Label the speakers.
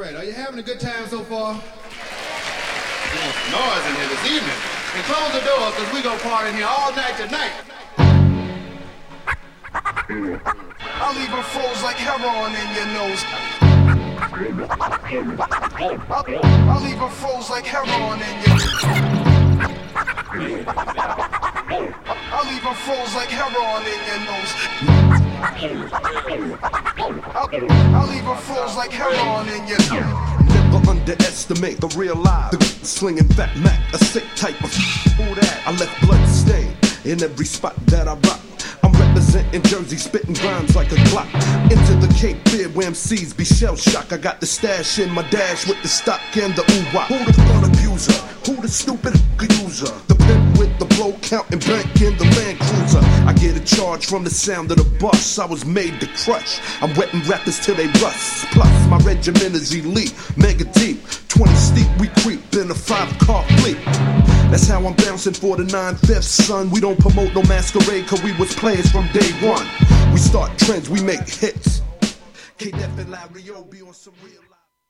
Speaker 1: right, are you having a good time so far? There's some noise in here this evening. And close the doors, because we gonna party in here all night tonight.
Speaker 2: I'll leave a froze like heroin in your nose. I'll leave a froze like heroin in your nose. I'll leave a froze like heroin in your nose. I'll leave a froze like heroin in your nose.
Speaker 3: Never underestimate the real life. The slinging fat Mac, a sick type of who that? I left blood stain in every spot that I rock. I'm representing Jersey, spitting rhymes like a clock. Into the Cape Fear where MCs be shell shocked. I got the stash in my dash with the stock and the ooh-wah. Who the fun abuser? Who the stupid user? The pimp with the blow counting bank in the Land Cruiser. I get a charge from the sound of the bus. I was made to crush. I'm wetting rappers till they rust. Plus my regiment is elite, mega deep. 20 steep, we creep in a 5-car fleet. That's how I'm bouncing for the 9/5, son. We don't promote no masquerade, cause we was players from day one. We start trends, we make hits. K-Def and Larry O be on some real